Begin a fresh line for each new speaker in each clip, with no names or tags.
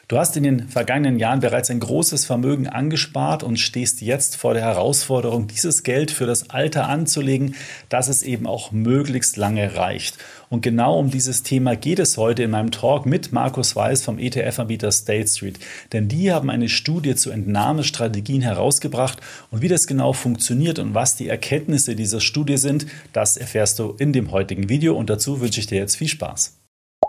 Du hast in den vergangenen Jahren bereits ein großes Vermögen angespart und stehst jetzt vor der Herausforderung, dieses Geld für das Alter anzulegen, dass es eben auch möglichst lange reicht. Und genau um dieses Thema geht es heute in meinem Talk mit Markus Weiß vom ETF-Anbieter State Street. Denn die haben eine Studie zu Entnahmestrategien herausgebracht und wie das genau funktioniert und was die Erkenntnisse dieser Studie sind, das erfährst du in dem heutigen Video und dazu wünsche ich dir jetzt viel Spaß.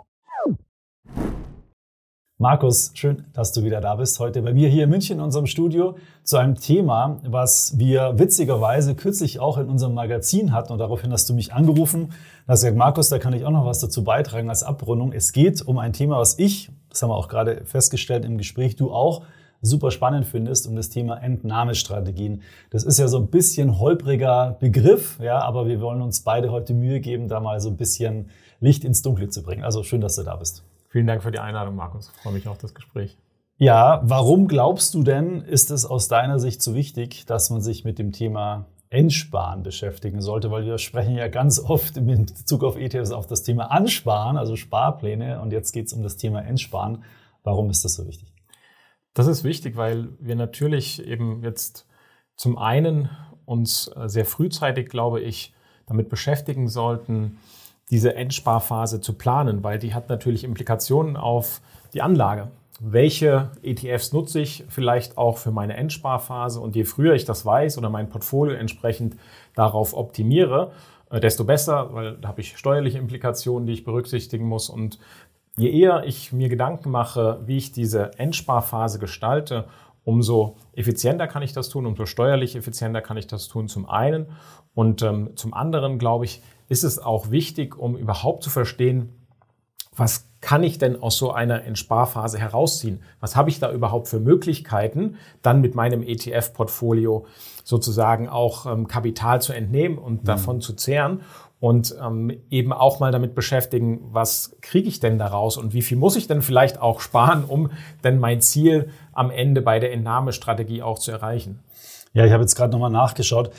Markus, schön, dass du wieder da bist. Heute bei mir hier in München in unserem Studio zu einem Thema, was wir witzigerweise kürzlich auch in unserem Magazin hatten. Und daraufhin hast du mich angerufen. Da hast du gesagt, Markus, da kann ich auch noch was dazu beitragen als Abrundung. Es geht um ein Thema, was ich, das haben wir auch gerade festgestellt im Gespräch, du auch super spannend findest, um das Thema Entnahmestrategien. Das ist ja so ein bisschen holpriger Begriff, ja, aber wir wollen uns beide heute Mühe geben, da mal so ein bisschen Licht ins Dunkle zu bringen. Also schön, dass du da bist.
Vielen Dank für die Einladung, Markus. Ich freue mich auf das Gespräch.
Ja, warum glaubst du denn, ist es aus deiner Sicht so wichtig, dass man sich mit dem Thema Entsparen beschäftigen sollte? Weil wir sprechen ja ganz oft in Bezug auf ETFs auf das Thema Ansparen, also Sparpläne. Und jetzt geht es um das Thema Entsparen. Warum ist das so wichtig?
Das ist wichtig, weil wir natürlich eben jetzt zum einen uns sehr frühzeitig, glaube ich, damit beschäftigen sollten, diese Endsparphase zu planen, weil die hat natürlich Implikationen auf die Anlage. Welche ETFs nutze ich vielleicht auch für meine Endsparphase? Und je früher ich das weiß oder mein Portfolio entsprechend darauf optimiere, desto besser, weil da habe ich steuerliche Implikationen, die ich berücksichtigen muss. Und je eher ich mir Gedanken mache, wie ich diese Endsparphase gestalte, umso effizienter kann ich das tun, umso steuerlich effizienter kann ich das tun, zum einen. Und zum anderen, glaube ich, ist es auch wichtig, um überhaupt zu verstehen, was kann ich denn aus so einer Entsparphase herausziehen? Was habe ich da überhaupt für Möglichkeiten, dann mit meinem ETF-Portfolio sozusagen auch Kapital zu entnehmen und davon zu zehren? Und eben auch mal damit beschäftigen, was kriege ich denn daraus und wie viel muss ich denn vielleicht auch sparen, um denn mein Ziel am Ende bei der Entnahmestrategie auch zu erreichen?
Ja, ich habe jetzt gerade nochmal nachgeschaut.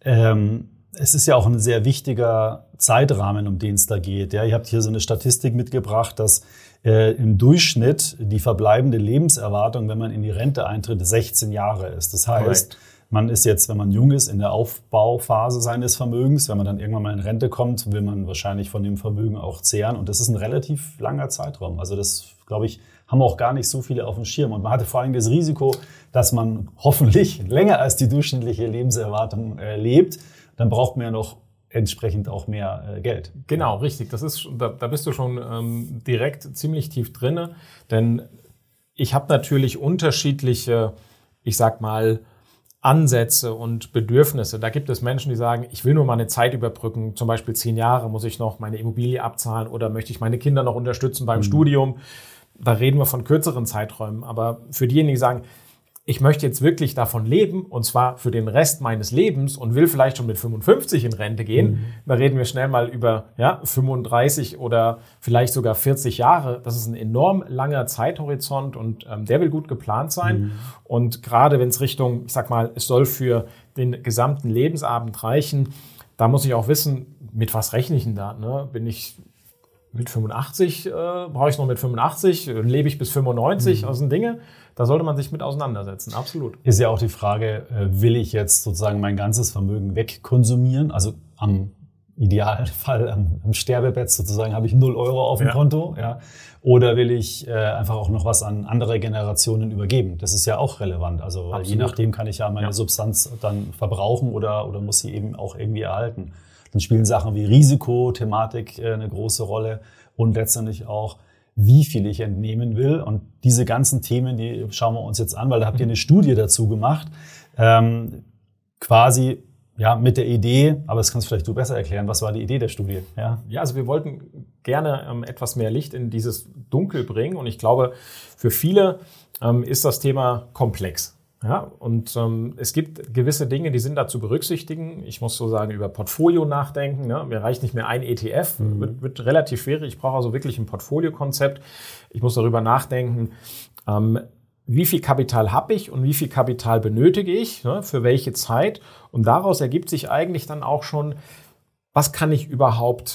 Es ist ja auch ein sehr wichtiger Zeitrahmen, um den es da geht. Ja, ihr habt hier so eine Statistik mitgebracht, dass im Durchschnitt die verbleibende Lebenserwartung, wenn man in die Rente eintritt, 16 Jahre ist. Das heißt, man ist jetzt, wenn man jung ist, in der Aufbauphase seines Vermögens. Wenn man dann irgendwann mal in Rente kommt, will man wahrscheinlich von dem Vermögen auch zehren. Und das ist ein relativ langer Zeitraum. Also das, glaube ich, haben auch gar nicht so viele auf dem Schirm. Und man hatte vor allem das Risiko, dass man hoffentlich länger als die durchschnittliche Lebenserwartung lebt. Dann braucht man ja noch entsprechend auch mehr Geld.
Genau, richtig. Da bist du schon direkt ziemlich tief drinne. Denn ich habe natürlich unterschiedliche, ich sag mal, Ansätze und Bedürfnisse. Da gibt es Menschen, die sagen, ich will nur mal eine Zeit überbrücken, zum Beispiel 10 Jahre muss ich noch meine Immobilie abzahlen oder möchte ich meine Kinder noch unterstützen beim Studium. Da reden wir von kürzeren Zeiträumen. Aber für diejenigen, die sagen, ich möchte jetzt wirklich davon leben und zwar für den Rest meines Lebens und will vielleicht schon mit 55 in Rente gehen, da reden wir schnell mal über 35 oder vielleicht sogar 40 Jahre. Das ist ein enorm langer Zeithorizont und der will gut geplant sein. Und gerade wenn es Richtung, ich sag mal, es soll für den gesamten Lebensabend reichen, da muss ich auch wissen, mit was rechne ich denn da? Ne? Bin ich mit 85, brauche ich noch mit 85, lebe ich bis 95, das sind Dinge, da sollte man sich mit auseinandersetzen, absolut.
Ist ja auch die Frage, will ich jetzt sozusagen mein ganzes Vermögen wegkonsumieren, also am Idealfall am Sterbebett sozusagen habe ich 0 Euro auf dem Konto, ja, oder will ich einfach auch noch was an andere Generationen übergeben? Das ist ja auch relevant, also je nachdem kann ich ja meine Substanz dann verbrauchen oder muss sie eben auch irgendwie erhalten. Dann spielen Sachen wie Risikothematik eine große Rolle und letztendlich auch, wie viel ich entnehmen will. Und diese ganzen Themen, die schauen wir uns jetzt an, weil da habt ihr eine Studie dazu gemacht, quasi mit der Idee, aber das kannst vielleicht du besser erklären, was war die Idee der Studie?
Ja, also wir wollten gerne etwas mehr Licht in dieses Dunkel bringen und ich glaube, für viele ist das Thema komplex. Ja, und es gibt gewisse Dinge, die sind da zu berücksichtigen. Ich muss so sagen, über Portfolio nachdenken. Ne? Mir reicht nicht mehr ein ETF, wird relativ schwierig. Ich brauche also wirklich ein Portfoliokonzept. Ich muss darüber nachdenken, wie viel Kapital habe ich und wie viel Kapital benötige ich, ne, für welche Zeit. Und daraus ergibt sich eigentlich dann auch schon, was kann ich überhaupt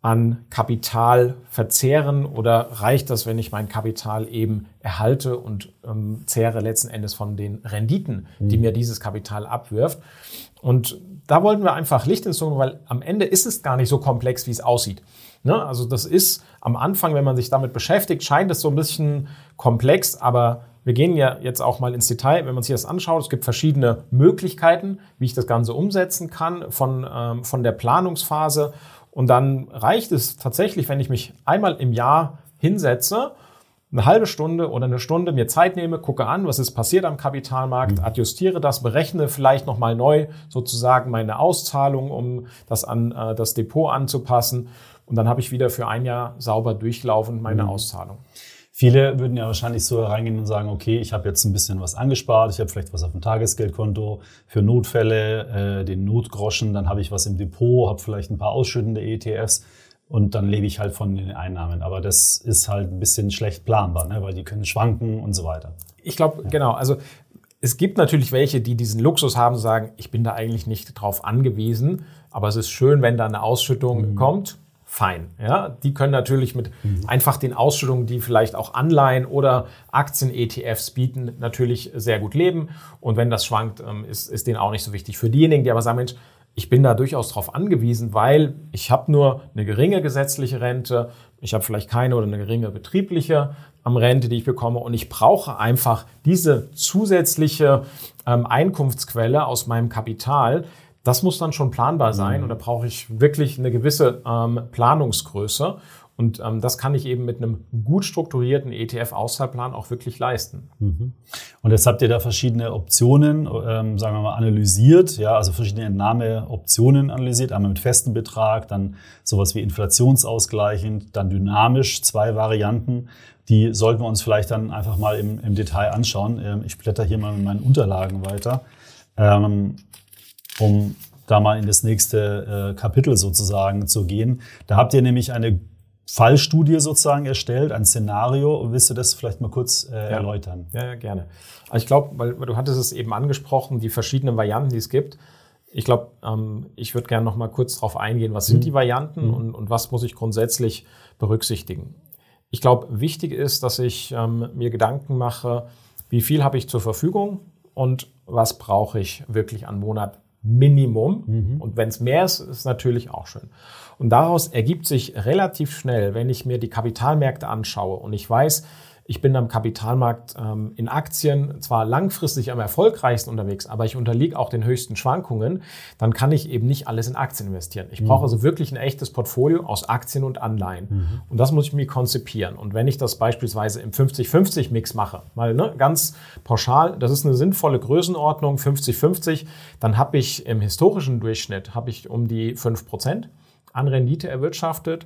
an Kapital verzehren oder reicht das, wenn ich mein Kapital eben erhalte und zehre letzten Endes von den Renditen, die mir dieses Kapital abwirft? Und da wollten wir einfach Licht ins Dunkel, weil am Ende ist es gar nicht so komplex, wie es aussieht. Ne? Also das ist am Anfang, wenn man sich damit beschäftigt, scheint es so ein bisschen komplex, aber wir gehen ja jetzt auch mal ins Detail, wenn man sich das anschaut. Es gibt verschiedene Möglichkeiten, wie ich das Ganze umsetzen kann, von der Planungsphase. Und dann reicht es tatsächlich, wenn ich mich einmal im Jahr hinsetze, eine halbe Stunde oder eine Stunde mir Zeit nehme, gucke an, was ist passiert am Kapitalmarkt, adjustiere das, berechne vielleicht nochmal neu sozusagen meine Auszahlung, um das an das Depot anzupassen. Und dann habe ich wieder für ein Jahr sauber durchlaufend meine Auszahlung.
Viele würden ja wahrscheinlich so reingehen und sagen, okay, ich habe jetzt ein bisschen was angespart, ich habe vielleicht was auf dem Tagesgeldkonto für Notfälle, den Notgroschen, dann habe ich was im Depot, habe vielleicht ein paar ausschüttende ETFs und dann lebe ich halt von den Einnahmen. Aber das ist halt ein bisschen schlecht planbar, ne? Weil die können schwanken und so weiter.
Ich glaube, genau, also es gibt natürlich welche, die diesen Luxus haben, sagen, ich bin da eigentlich nicht drauf angewiesen, aber es ist schön, wenn da eine Ausschüttung kommt. Fein. Ja, die können natürlich mit einfach den Ausschüttungen, die vielleicht auch Anleihen oder Aktien-ETFs bieten, natürlich sehr gut leben. Und wenn das schwankt, ist denen auch nicht so wichtig. Für diejenigen, die aber sagen, Mensch, ich bin da durchaus drauf angewiesen, weil ich habe nur eine geringe gesetzliche Rente, ich habe vielleicht keine oder eine geringe betriebliche Rente, die ich bekomme und ich brauche einfach diese zusätzliche Einkunftsquelle aus meinem Kapital. Das muss dann schon planbar sein und da brauche ich wirklich eine gewisse Planungsgröße und das kann ich eben mit einem gut strukturierten ETF-Auszahlplan auch wirklich leisten.
Und jetzt habt ihr da verschiedene Optionen, sagen wir mal, analysiert, ja, also verschiedene Entnahmeoptionen analysiert, einmal mit festem Betrag, dann sowas wie inflationsausgleichend, dann dynamisch, 2 Varianten. Die sollten wir uns vielleicht dann einfach mal im Detail anschauen. Ich blätter hier mal mit meinen Unterlagen weiter. Um da mal in das nächste Kapitel sozusagen zu gehen. Da habt ihr nämlich eine Fallstudie sozusagen erstellt, ein Szenario. Willst du das vielleicht mal kurz erläutern?
Ja, gerne. Also ich glaube, weil du hattest es eben angesprochen, die verschiedenen Varianten, die es gibt. Ich glaube, ich würde gerne noch mal kurz darauf eingehen, was sind die Varianten und was muss ich grundsätzlich berücksichtigen. Ich glaube, wichtig ist, dass ich mir Gedanken mache, wie viel habe ich zur Verfügung und was brauche ich wirklich an Monat Minimum. Und wenn es mehr ist, ist natürlich auch schön. Und daraus ergibt sich relativ schnell, wenn ich mir die Kapitalmärkte anschaue und ich weiß, ich bin am Kapitalmarkt in Aktien zwar langfristig am erfolgreichsten unterwegs, aber ich unterliege auch den höchsten Schwankungen, dann kann ich eben nicht alles in Aktien investieren. Ich brauche also wirklich ein echtes Portfolio aus Aktien und Anleihen. Und das muss ich mir konzipieren. Und wenn ich das beispielsweise im 50-50-Mix mache, mal ganz pauschal, das ist eine sinnvolle Größenordnung, 50-50, dann habe ich im historischen Durchschnitt um die 5% an Rendite erwirtschaftet.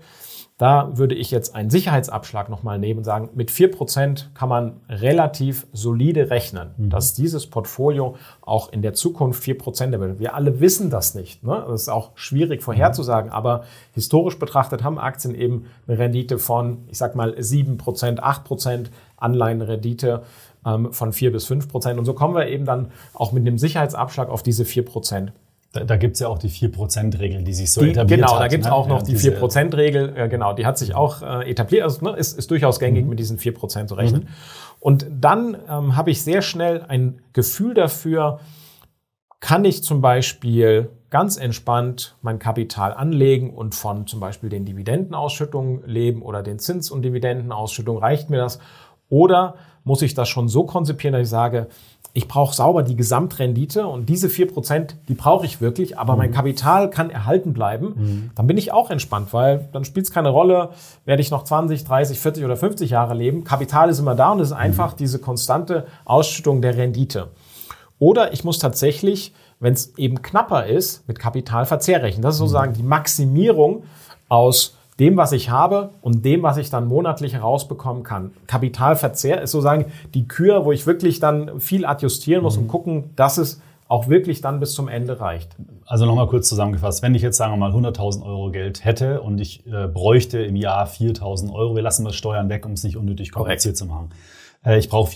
Da würde ich jetzt einen Sicherheitsabschlag nochmal nehmen und sagen, mit 4% kann man relativ solide rechnen, dass dieses Portfolio auch in der Zukunft 4% erwirtschaftet. Wir alle wissen das nicht. Ne? Das ist auch schwierig vorherzusagen, aber historisch betrachtet haben Aktien eben eine Rendite von, ich sag mal, 7%, 8%, Anleihenrendite von 4-5%. Und so kommen wir eben dann auch mit einem Sicherheitsabschlag auf diese 4%.
Da gibt es ja auch die 4%-Regel, die sich so etabliert hat.
Genau, da gibt es auch noch die 4%-Regel. Genau, die hat sich auch etabliert. Also ist durchaus gängig, mit diesen 4% zu rechnen. Und dann habe ich sehr schnell ein Gefühl dafür, kann ich zum Beispiel ganz entspannt mein Kapital anlegen und von zum Beispiel den Dividendenausschüttungen leben oder den Zins- und Dividendenausschüttungen, reicht mir das? Oder muss ich das schon so konzipieren, dass ich sage, ich brauche sauber die Gesamtrendite und diese 4%, die brauche ich wirklich, aber mein Kapital kann erhalten bleiben. Dann bin ich auch entspannt, weil dann spielt es keine Rolle, werde ich noch 20, 30, 40 oder 50 Jahre leben. Kapital ist immer da und es ist einfach diese konstante Ausschüttung der Rendite. Oder ich muss tatsächlich, wenn es eben knapper ist, mit Kapitalverzehr rechnen. Das ist sozusagen die Maximierung aus dem, was ich habe und dem, was ich dann monatlich herausbekommen kann. Kapitalverzehr ist sozusagen die Kür, wo ich wirklich dann viel adjustieren muss und gucken, dass es auch wirklich dann bis zum Ende reicht.
Also nochmal kurz zusammengefasst, wenn ich jetzt, sagen wir mal, 100.000 Euro Geld hätte und ich bräuchte im Jahr 4.000 Euro, wir lassen mal Steuern weg, um es nicht unnötig kompliziert zu machen. Ich brauche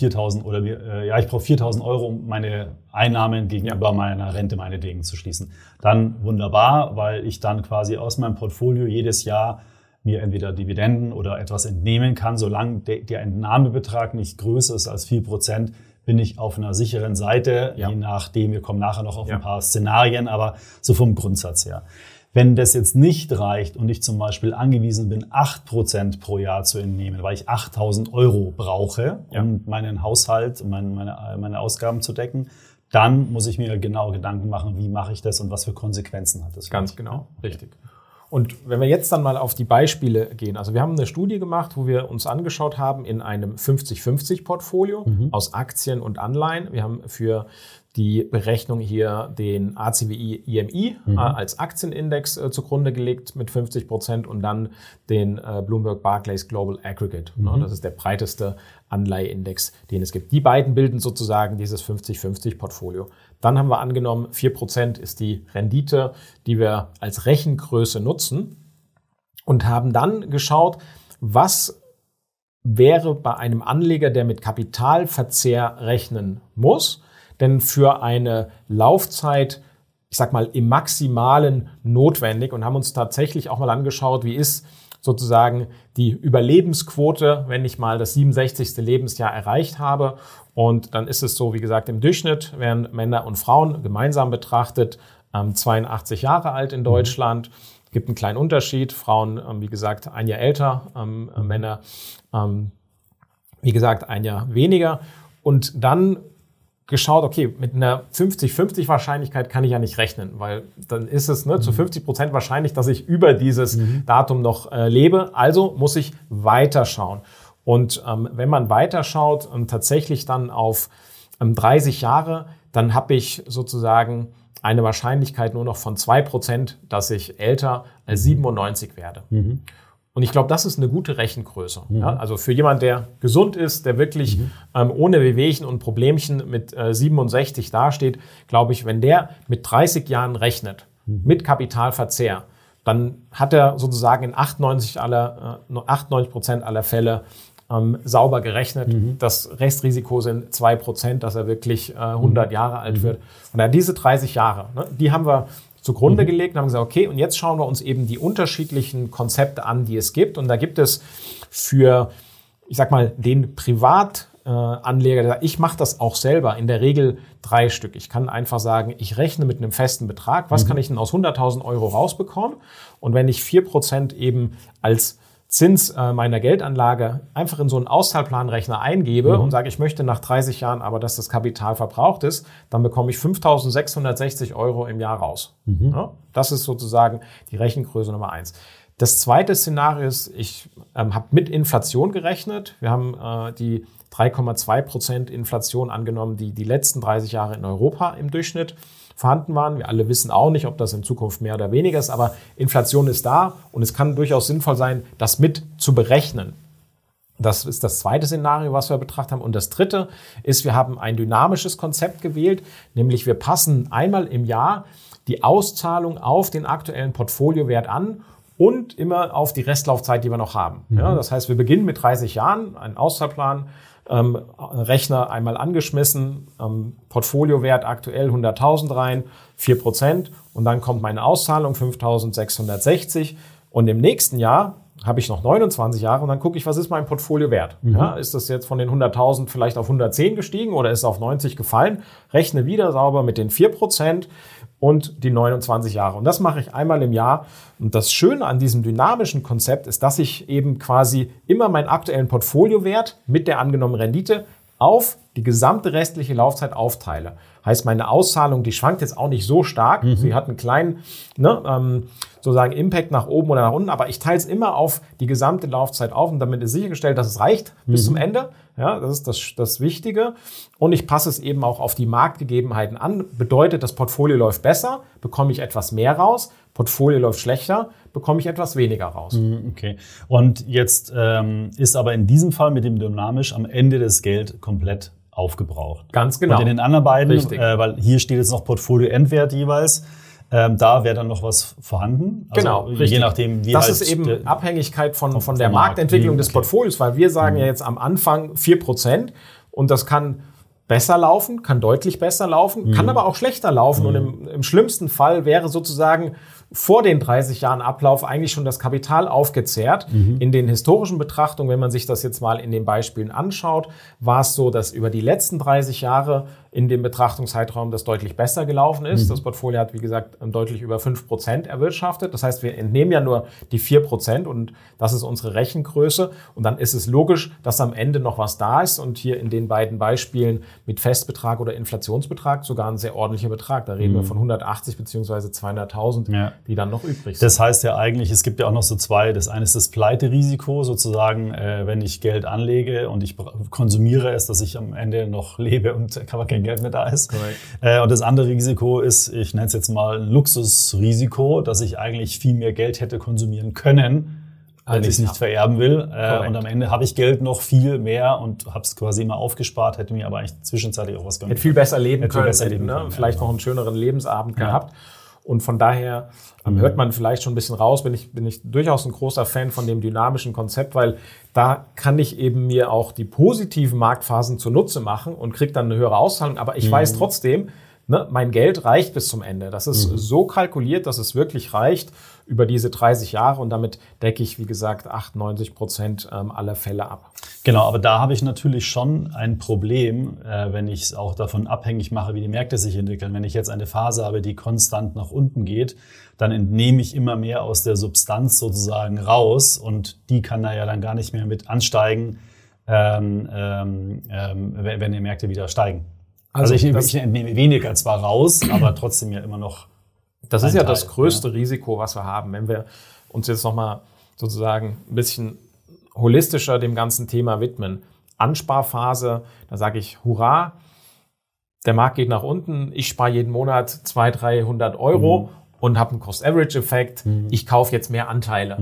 4.000 Euro, um meine Einnahmen gegenüber meiner Rente meinetwegen zu schließen. Dann wunderbar, weil ich dann quasi aus meinem Portfolio jedes Jahr mir entweder Dividenden oder etwas entnehmen kann. Solange der Entnahmebetrag nicht größer ist als 4%, bin ich auf einer sicheren Seite, je nachdem, wir kommen nachher noch auf ein paar Szenarien, aber so vom Grundsatz her. Wenn das jetzt nicht reicht und ich zum Beispiel angewiesen bin, 8% pro Jahr zu entnehmen, weil ich 8.000 € brauche, um meinen Haushalt, meine Ausgaben zu decken, dann muss ich mir genau Gedanken machen, wie mache ich das und was für Konsequenzen hat das.
Ganz genau, richtig. Und wenn wir jetzt dann mal auf die Beispiele gehen, also wir haben eine Studie gemacht, wo wir uns angeschaut haben in einem 50-50-Portfolio aus Aktien und Anleihen. Wir haben für die Berechnung hier den ACWI IMI als Aktienindex zugrunde gelegt mit 50% und dann den Bloomberg Barclays Global Aggregate. Das ist der breiteste Anleiheindex, den es gibt. Die beiden bilden sozusagen dieses 50-50-Portfolio. Dann haben wir angenommen, 4% ist die Rendite, die wir als Rechengröße nutzen und haben dann geschaut, was wäre bei einem Anleger, der mit Kapitalverzehr rechnen muss, denn für eine Laufzeit, ich sag mal, im Maximalen notwendig und haben uns tatsächlich auch mal angeschaut, wie ist sozusagen die Überlebensquote, wenn ich mal das 67. Lebensjahr erreicht habe. Und dann ist es so, wie gesagt, im Durchschnitt werden Männer und Frauen gemeinsam betrachtet 82 Jahre alt in Deutschland. Es gibt einen kleinen Unterschied. Frauen, wie gesagt, ein Jahr älter, Männer, wie gesagt, ein Jahr weniger. Und dann geschaut, okay, mit einer 50-50 Wahrscheinlichkeit kann ich ja nicht rechnen, weil dann ist es zu 50% wahrscheinlich, dass ich über dieses Datum noch lebe. Also muss ich weiterschauen. Und wenn man weiterschaut und tatsächlich dann auf 30 Jahre, dann habe ich sozusagen eine Wahrscheinlichkeit nur noch von 2%, dass ich älter als 97 werde. Und ich glaube, das ist eine gute Rechengröße. Ja? Also für jemand, der gesund ist, der wirklich ohne Wehwehchen und Problemchen mit 67 dasteht, glaube ich, wenn der mit 30 Jahren rechnet, mit Kapitalverzehr, dann hat er sozusagen in 98% aller Fälle sauber gerechnet. Das Restrisiko sind 2%, dass er wirklich 100 Jahre alt wird. Und dann diese 30 Jahre, die haben wir zugrunde gelegt und haben gesagt, okay, und jetzt schauen wir uns eben die unterschiedlichen Konzepte an, die es gibt. Und da gibt es für, ich sag mal, den Privatanleger, der sagt, ich mache das auch selber, in der Regel 3 Stück. Ich kann einfach sagen, ich rechne mit einem festen Betrag. Was kann ich denn aus 100.000 € rausbekommen? Und wenn ich 4% eben als Zins meiner Geldanlage einfach in so einen Auszahlplanrechner eingebe und sage, ich möchte nach 30 Jahren aber, dass das Kapital verbraucht ist, dann bekomme ich 5.660 € im Jahr raus. Ja, das ist sozusagen die Rechengröße Nummer 1. Das zweite Szenario ist, ich habe mit Inflation gerechnet. Wir haben die 3,2% Inflation angenommen, die letzten 30 Jahre in Europa im Durchschnitt vorhanden waren. Wir alle wissen auch nicht, ob das in Zukunft mehr oder weniger ist, aber Inflation ist da und es kann durchaus sinnvoll sein, das mit zu berechnen. Das ist das zweite Szenario, was wir betrachtet haben. Und das dritte ist, wir haben ein dynamisches Konzept gewählt, nämlich wir passen einmal im Jahr die Auszahlung auf den aktuellen Portfoliowert an und immer auf die Restlaufzeit, die wir noch haben. Ja, das heißt, wir beginnen mit 30 Jahren, einen Auszahlplan, Rechner einmal angeschmissen, Portfoliowert aktuell 100.000 rein, 4% und dann kommt meine Auszahlung 5.660 und im nächsten Jahr habe ich noch 29 Jahre und dann gucke ich, was ist mein Portfolio wert? Ja, ist das jetzt von den 100.000 vielleicht auf 110 gestiegen oder ist es auf 90 gefallen? Rechne wieder sauber mit den 4% und die 29 Jahre. Und das mache ich einmal im Jahr. Und das Schöne an diesem dynamischen Konzept ist, dass ich eben quasi immer meinen aktuellen Portfoliowert mit der angenommenen Rendite auf die gesamte restliche Laufzeit aufteile. Heißt, meine Auszahlung, die schwankt jetzt auch nicht so stark. Sie hat einen kleinen sozusagen Impact nach oben oder nach unten, aber ich teile es immer auf die gesamte Laufzeit auf und damit ist sichergestellt, dass es reicht bis zum Ende. Ja, das ist das Wichtige. Und ich passe es eben auch auf die Marktgegebenheiten an. Bedeutet, das Portfolio läuft besser, bekomme ich etwas mehr raus. Portfolio läuft schlechter, bekomme ich etwas weniger raus.
Okay. Und jetzt ist aber in diesem Fall mit dem Dynamisch am Ende das Geld komplett aufgebraucht.
Ganz genau.
Und in den anderen beiden, weil hier steht jetzt noch Portfolio-Endwert jeweils, da wäre dann noch was vorhanden. Also
genau, richtig.
Je nachdem, wie
das halt ist eben Abhängigkeit von der Marktentwicklung des Portfolios, weil wir sagen ja jetzt am Anfang 4% und das kann besser laufen, kann deutlich besser laufen, kann aber auch schlechter laufen. Und im schlimmsten Fall wäre sozusagen vor den 30 Jahren Ablauf eigentlich schon das Kapital aufgezehrt. In den historischen Betrachtungen, wenn man sich das jetzt mal in den Beispielen anschaut, war es so, dass über die letzten 30 Jahre in dem Betrachtungszeitraum das deutlich besser gelaufen ist. Das Portfolio hat, wie gesagt, deutlich über 5% erwirtschaftet. Das heißt, wir entnehmen ja nur die 4% und das ist unsere Rechengröße. Und dann ist es logisch, dass am Ende noch was da ist und hier in den beiden Beispielen mit Festbetrag oder Inflationsbetrag sogar ein sehr ordentlicher Betrag. Da reden wir von 180 bzw. 200.000, die dann noch übrig sind.
Das heißt ja eigentlich, es gibt ja auch noch so zwei. Das eine ist das Pleiterisiko sozusagen, wenn ich Geld anlege und ich konsumiere es, dass ich am Ende noch lebe und kein Geld mehr da ist. Und das andere Risiko ist, ich nenne es jetzt mal ein Luxusrisiko, dass ich eigentlich viel mehr Geld hätte konsumieren können, wenn ich es nicht vererben will. Und am Ende habe ich Geld noch viel mehr und habe es quasi immer aufgespart, hätte mir aber eigentlich zwischenzeitlich auch was gönnen können.
Hätte viel besser leben können, vielleicht noch einen schöneren Lebensabend gehabt. Und von daher hört man vielleicht schon ein bisschen raus, bin ich durchaus ein großer Fan von dem dynamischen Konzept, weil da kann ich eben mir auch die positiven Marktphasen zunutze machen und kriege dann eine höhere Auszahlung. Aber ich weiß trotzdem, mein Geld reicht bis zum Ende. Das ist so kalkuliert, dass es wirklich reicht über diese 30 Jahre und damit decke ich, wie gesagt, 98% aller Fälle ab.
Genau, aber da habe ich natürlich schon ein Problem, wenn ich es auch davon abhängig mache, wie die Märkte sich entwickeln. Wenn ich jetzt eine Phase habe, die konstant nach unten geht, dann entnehme ich immer mehr aus der Substanz sozusagen raus und die kann da ja dann gar nicht mehr mit ansteigen, wenn die Märkte wieder steigen. Also ich entnehme weniger zwar raus, aber trotzdem ja immer noch.
Das ist ja das größte Risiko, was wir haben. Wenn wir uns jetzt nochmal sozusagen ein bisschen holistischer dem ganzen Thema widmen. Ansparphase, da sage ich, hurra, der Markt geht nach unten, ich spare jeden Monat 200-300 Euro und habe einen Cost-Average-Effekt, ich kaufe jetzt mehr Anteile.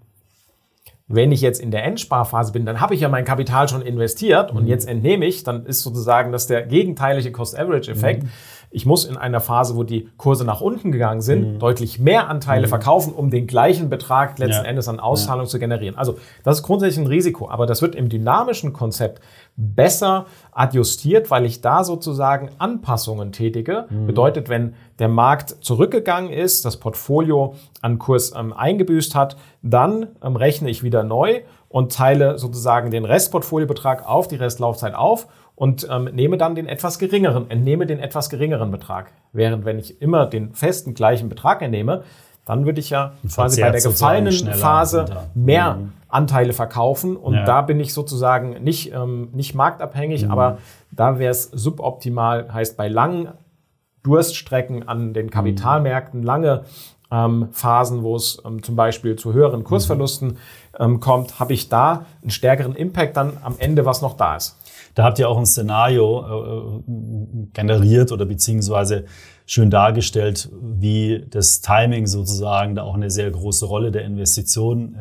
Wenn ich jetzt in der Endsparphase bin, dann habe ich ja mein Kapital schon investiert und jetzt entnehme ich, dann ist sozusagen das der gegenteilige Cost-Average-Effekt. Ich muss in einer Phase, wo die Kurse nach unten gegangen sind, deutlich mehr Anteile verkaufen, um den gleichen Betrag letzten Endes an Auszahlung zu generieren. Also das ist grundsätzlich ein Risiko, aber das wird im dynamischen Konzept besser adjustiert, weil ich da sozusagen Anpassungen tätige. Bedeutet, wenn der Markt zurückgegangen ist, das Portfolio an Kurs eingebüßt hat, dann rechne ich wieder neu und teile sozusagen den Restportfoliobetrag auf die Restlaufzeit auf und entnehme den etwas geringeren Betrag. Während wenn ich immer den festen gleichen Betrag entnehme, dann würde ich ja quasi bei der gefallenen Phase mehr Anteile verkaufen und da bin ich sozusagen nicht marktabhängig, aber da wäre es suboptimal, heißt bei langen Durststrecken an den Kapitalmärkten, lange Phasen, wo es zum Beispiel zu höheren Kursverlusten kommt, habe ich da einen stärkeren Impact dann am Ende, was noch da ist.
Da habt ihr auch ein Szenario generiert oder beziehungsweise schön dargestellt, wie das Timing sozusagen da auch eine sehr große Rolle der Investition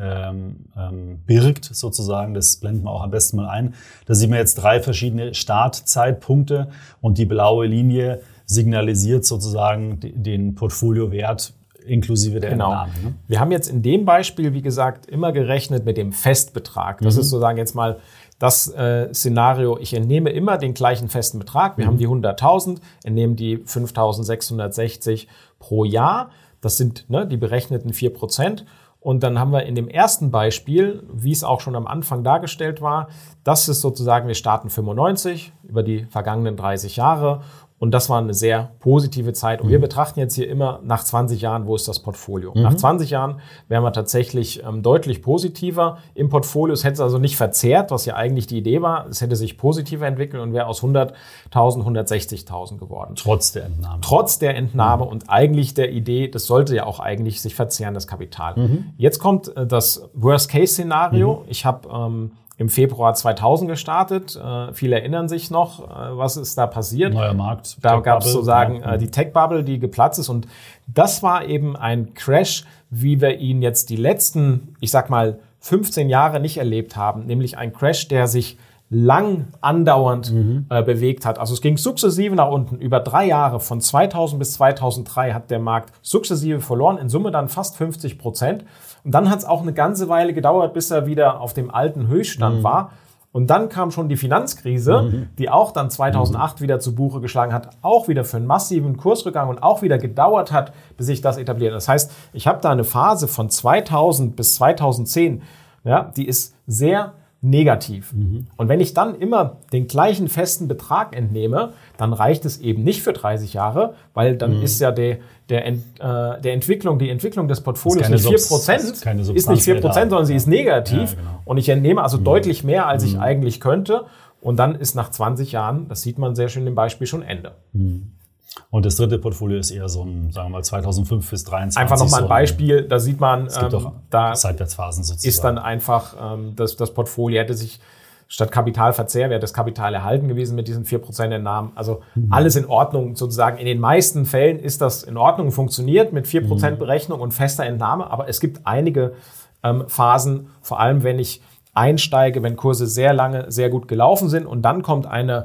birgt sozusagen. Das blenden wir auch am besten mal ein. Da sieht man jetzt 3 verschiedene Startzeitpunkte und die blaue Linie signalisiert sozusagen den Portfoliowert inklusive der Entnahme. Ne?
Wir haben jetzt in dem Beispiel, wie gesagt, immer gerechnet mit dem Festbetrag. Das ist sozusagen jetzt mal das Szenario, ich entnehme immer den gleichen festen Betrag. Wir haben die 100.000, entnehmen die 5.660 pro Jahr. Das sind die berechneten 4%. Und dann haben wir in dem ersten Beispiel, wie es auch schon am Anfang dargestellt war, das ist sozusagen, wir starten 95 über die vergangenen 30 Jahre. Und das war eine sehr positive Zeit. Und wir betrachten jetzt hier immer nach 20 Jahren, wo ist das Portfolio? Nach 20 Jahren wären wir tatsächlich deutlich positiver im Portfolio. Es hätte es also nicht verzerrt, was ja eigentlich die Idee war. Es hätte sich positiver entwickelt und wäre aus 100.000 160.000 geworden.
Trotz der Entnahme.
Trotz der Entnahme und eigentlich der Idee, das sollte ja auch eigentlich sich verzehren, das Kapital. Jetzt kommt das Worst-Case-Szenario. Ich habe im Februar 2000 gestartet. Viele erinnern sich noch, was ist da passiert.
Neuer Markt.
Da gab es sozusagen die Tech-Bubble, die geplatzt ist. Und das war eben ein Crash, wie wir ihn jetzt die letzten, 15 Jahre nicht erlebt haben. Nämlich ein Crash, der sich lang andauernd bewegt hat. Also es ging sukzessive nach unten. Über 3 Jahre, von 2000 bis 2003, hat der Markt sukzessive verloren. In Summe dann fast 50%. Und dann hat es auch eine ganze Weile gedauert, bis er wieder auf dem alten Höchststand war. Und dann kam schon die Finanzkrise, die auch dann 2008 wieder zu Buche geschlagen hat, auch wieder für einen massiven Kursrückgang und auch wieder gedauert hat, bis sich das etabliert. Das heißt, ich habe da eine Phase von 2000 bis 2010, ja, die ist sehr negativ. Und wenn ich dann immer den gleichen festen Betrag entnehme, dann reicht es eben nicht für 30 Jahre, weil dann ist ja die Entwicklung des Portfolios nicht 4%, ist nicht 4%, sondern sie ist negativ. Ja, genau. Und ich entnehme also deutlich mehr, als ich eigentlich könnte. Und dann ist nach 20 Jahren, das sieht man sehr schön im Beispiel, schon Ende.
Und das dritte Portfolio ist eher so ein, sagen wir mal, 2005 bis 2023.
Einfach nochmal ein Beispiel, da sieht man,
es gibt auch
da
Seitwärtsphasen sozusagen.
Ist dann einfach, das Portfolio hätte sich statt Kapitalverzehr, wäre das Kapital erhalten gewesen mit diesen 4% Entnahmen. Also alles in Ordnung sozusagen. In den meisten Fällen ist das in Ordnung, funktioniert mit 4% Berechnung und fester Entnahme. Aber es gibt einige Phasen, vor allem wenn ich einsteige, wenn Kurse sehr lange, sehr gut gelaufen sind und dann kommt eine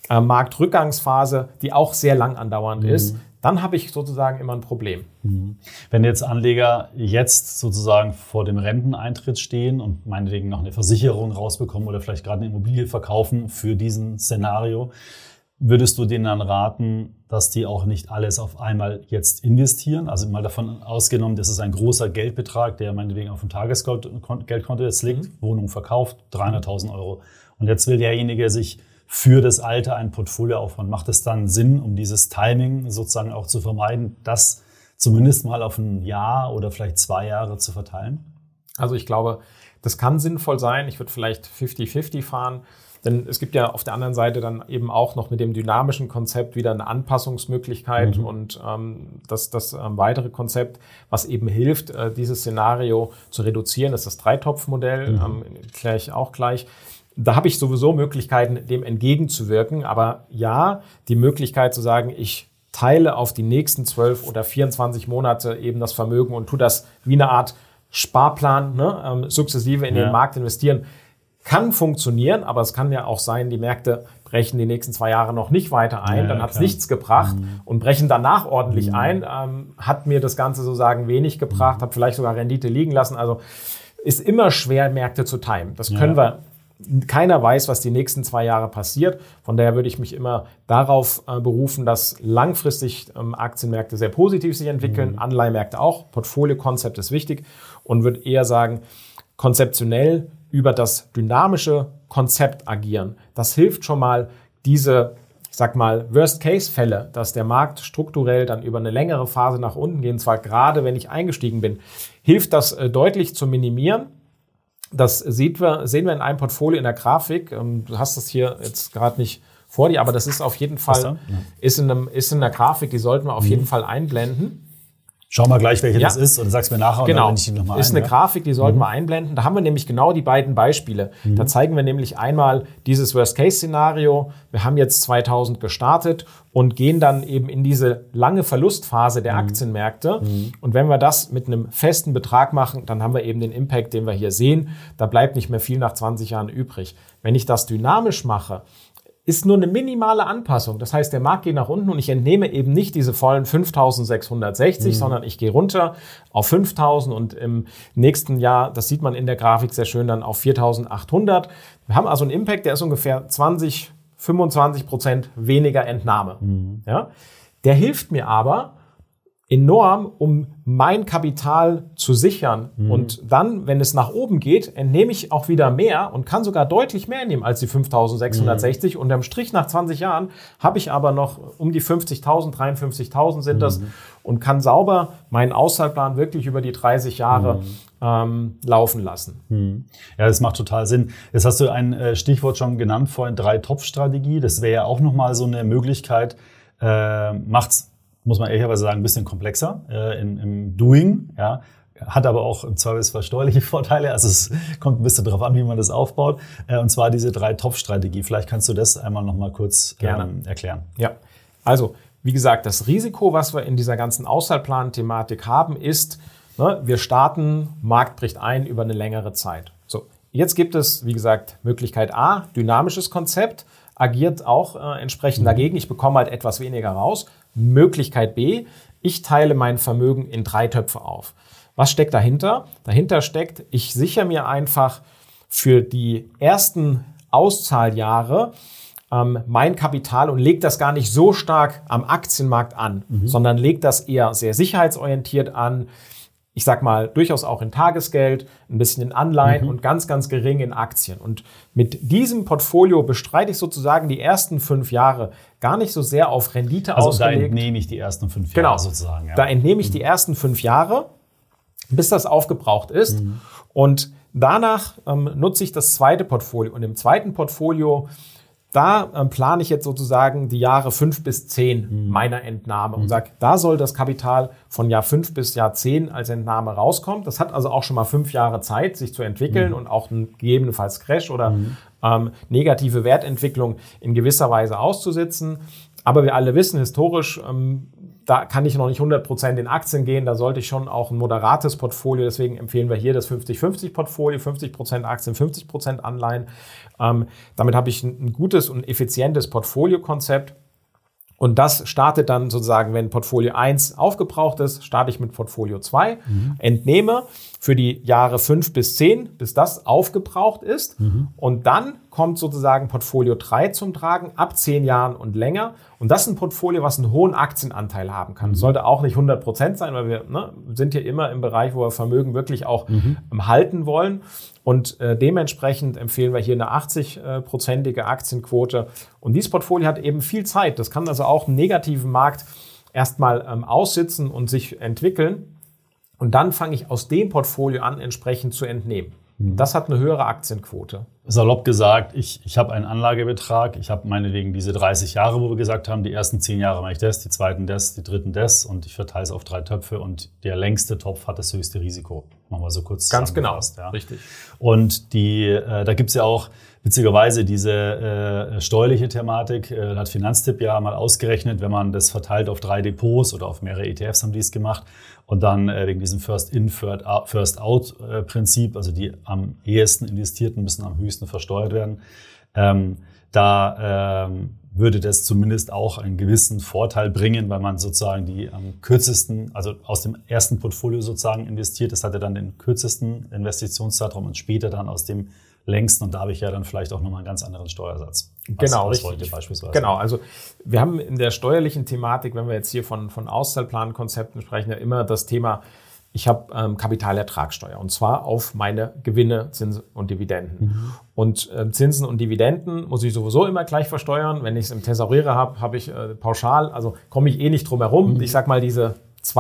Marktrückgangsphase, die auch sehr lang andauernd ist, dann habe ich sozusagen immer ein Problem.
Wenn jetzt Anleger jetzt sozusagen vor dem Renteneintritt stehen und meinetwegen noch eine Versicherung rausbekommen oder vielleicht gerade eine Immobilie verkaufen für diesen Szenario, würdest du denen dann raten, dass die auch nicht alles auf einmal jetzt investieren? Also mal davon ausgenommen, das ist ein großer Geldbetrag, der meinetwegen auf dem Tagesgeldkonto jetzt liegt, Wohnung verkauft, 300.000 Euro. Und jetzt will derjenige sich für das Alter ein Portfolio aufbauen. Macht es dann Sinn, um dieses Timing sozusagen auch zu vermeiden, das zumindest mal auf ein Jahr oder vielleicht 2 Jahre zu verteilen?
Also ich glaube, das kann sinnvoll sein. Ich würde vielleicht 50-50 fahren. Denn es gibt ja auf der anderen Seite dann eben auch noch mit dem dynamischen Konzept wieder eine Anpassungsmöglichkeit und das weitere Konzept, was eben hilft, dieses Szenario zu reduzieren, ist das Dreitopfmodell, erkläre ich auch gleich. Da habe ich sowieso Möglichkeiten, dem entgegenzuwirken. Aber ja, die Möglichkeit zu sagen, ich teile auf die nächsten 12 oder 24 Monate eben das Vermögen und tue das wie eine Art Sparplan, sukzessive in den Markt investieren, kann funktionieren. Aber es kann ja auch sein, die Märkte brechen die nächsten 2 Jahre noch nicht weiter ein. Dann hat es nichts gebracht und brechen danach ordentlich ein. Hat mir das Ganze sozusagen wenig gebracht, habe vielleicht sogar Rendite liegen lassen. Also ist immer schwer, Märkte zu timen. Das können wir. Keiner weiß, was die nächsten 2 Jahre passiert. Von daher würde ich mich immer darauf berufen, dass langfristig Aktienmärkte sehr positiv sich entwickeln, Anleihenmärkte auch. Portfolio-Konzept ist wichtig und würde eher sagen, konzeptionell über das dynamische Konzept agieren. Das hilft schon mal, diese, ich sag mal, Worst-Case-Fälle, dass der Markt strukturell dann über eine längere Phase nach unten geht, und zwar gerade, wenn ich eingestiegen bin, hilft das deutlich zu minimieren. Das sehen wir in einem Portfolio in der Grafik. Du hast das hier jetzt gerade nicht vor dir, aber das ist auf jeden Fall, ist in einer Grafik, die sollten wir auf jeden Fall einblenden.
Schauen wir gleich, welche das ist, und sagst mir nachher.
Genau,
und dann ich die noch mal
ist eine Grafik, die sollten wir einblenden. Da haben wir nämlich genau die beiden Beispiele. Da zeigen wir nämlich einmal dieses Worst-Case-Szenario. Wir haben jetzt 2000 gestartet und gehen dann eben in diese lange Verlustphase der Aktienmärkte. Und wenn wir das mit einem festen Betrag machen, dann haben wir eben den Impact, den wir hier sehen. Da bleibt nicht mehr viel nach 20 Jahren übrig. Wenn ich das dynamisch mache, ist nur eine minimale Anpassung. Das heißt, der Markt geht nach unten und ich entnehme eben nicht diese vollen 5.660, sondern ich gehe runter auf 5.000 und im nächsten Jahr, das sieht man in der Grafik sehr schön, dann auf 4.800. Wir haben also einen Impact, der ist ungefähr 20-25% weniger Entnahme. Ja? Der hilft mir aber enorm, um mein Kapital zu sichern. Und dann, wenn es nach oben geht, entnehme ich auch wieder mehr und kann sogar deutlich mehr nehmen als die 5.660. Unterm Strich nach 20 Jahren habe ich aber noch um die 50.000, 53.000 sind das und kann sauber meinen Auszahlplan wirklich über die 30 Jahre laufen lassen.
Ja, das macht total Sinn. Jetzt hast du ein Stichwort schon genannt vorhin, Drei-Topf-Strategie. Das wäre ja auch nochmal so eine Möglichkeit, macht's, muss man ehrlicherweise sagen, ein bisschen komplexer im Doing, ja, hat aber auch im Zweifelsfall steuerliche Vorteile. Also es kommt ein bisschen darauf an, wie man das aufbaut. Und zwar diese Drei-Topf-Strategie. Vielleicht kannst du das einmal noch mal kurz erklären.
Ja, also wie gesagt, das Risiko, was wir in dieser ganzen Auszahlplan-Thematik haben, ist, wir starten, Markt bricht ein über eine längere Zeit. So, jetzt gibt es, wie gesagt, Möglichkeit A, dynamisches Konzept, agiert auch entsprechend dagegen. Ich bekomme halt etwas weniger raus. Möglichkeit B, ich teile mein Vermögen in 3 Töpfe auf. Was steckt dahinter? Dahinter steckt, ich sichere mir einfach für die ersten Auszahljahre mein Kapital und lege das gar nicht so stark am Aktienmarkt an, sondern lege das eher sehr sicherheitsorientiert an. Ich sag mal, durchaus auch in Tagesgeld, ein bisschen in Anleihen und ganz, ganz gering in Aktien. Und mit diesem Portfolio bestreite ich sozusagen die ersten 5 Jahre gar nicht so sehr auf Rendite ausgelegt.
Also da entnehme ich die ersten 5 Jahre sozusagen. Ja.
Da entnehme ich die ersten 5 Jahre, bis das aufgebraucht ist. Und danach nutze ich das zweite Portfolio. Und im zweiten Portfolio, da plane ich jetzt sozusagen die Jahre 5 bis 10 meiner Entnahme und sage, da soll das Kapital von Jahr 5 bis Jahr 10 als Entnahme rauskommen. Das hat also auch schon mal 5 Jahre Zeit, sich zu entwickeln und auch gegebenenfalls Crash oder negative Wertentwicklung in gewisser Weise auszusitzen. Aber wir alle wissen, historisch, da kann ich noch nicht 100% in Aktien gehen, da sollte ich schon auch ein moderates Portfolio, deswegen empfehlen wir hier das 50-50-Portfolio, 50% Aktien, 50% Anleihen. Damit habe ich ein gutes und effizientes Portfoliokonzept. Und das startet dann sozusagen, wenn Portfolio 1 aufgebraucht ist, starte ich mit Portfolio 2, entnehme für die Jahre 5 bis 10, bis das aufgebraucht ist. Und dann kommt sozusagen Portfolio 3 zum Tragen, ab 10 Jahren und länger. Und das ist ein Portfolio, was einen hohen Aktienanteil haben kann. Sollte auch nicht 100% sein, weil wir sind hier immer im Bereich, wo wir Vermögen wirklich auch halten wollen. Und dementsprechend empfehlen wir hier eine 80-prozentige Aktienquote. Und dieses Portfolio hat eben viel Zeit. Das kann also auch einen negativen Markt erstmal aussitzen und sich entwickeln. Und dann fange ich aus dem Portfolio an, entsprechend zu entnehmen. Das hat eine höhere Aktienquote.
Salopp gesagt, ich habe einen Anlagebetrag, ich habe meinetwegen diese 30 Jahre, wo wir gesagt haben, die ersten 10 Jahre mache ich das, die zweiten das, die dritten das und ich verteile es auf 3 Töpfe und der längste Topf hat das höchste Risiko. Machen wir so kurz
ganz genau,
ja.
Richtig.
Und da gibt's ja auch witzigerweise diese steuerliche Thematik, hat Finanztipp ja mal ausgerechnet, wenn man das verteilt auf 3 Depots oder auf mehrere ETFs haben die es gemacht und dann wegen diesem First-in, First-out-Prinzip, also die am ehesten investierten müssen am höchsten versteuert werden, würde das zumindest auch einen gewissen Vorteil bringen, weil man sozusagen die am kürzesten, also aus dem ersten Portfolio sozusagen investiert. Das hat ja dann den kürzesten Investitionszeitraum und später dann aus dem längsten. Und da habe ich ja dann vielleicht auch nochmal einen ganz anderen Steuersatz.
Genau, richtig.
Beispielsweise.
Genau, also wir haben in der steuerlichen Thematik, wenn wir jetzt hier von Auszahlplankonzepten sprechen, ja immer das Thema, ich habe Kapitalertragssteuer und zwar auf meine Gewinne, Zinsen und Dividenden. Und Zinsen und Dividenden muss ich sowieso immer gleich versteuern. Wenn ich es im Tesorierer habe ich pauschal, also komme ich nicht drum herum. Ich sag mal, diese